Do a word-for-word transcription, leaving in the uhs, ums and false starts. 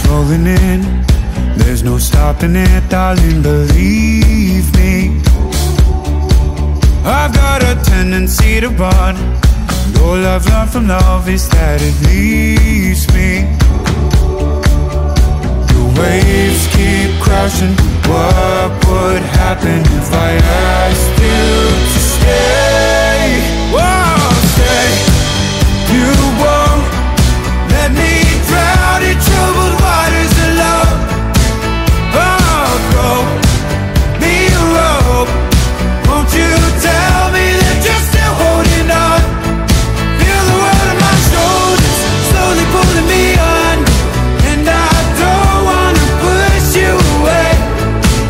rolling in. There's no stopping it, darling, believe me. I've got a tendency to run, and all I've learned from love is that it leaves me. The waves keep crashing. What would happen if I asked you to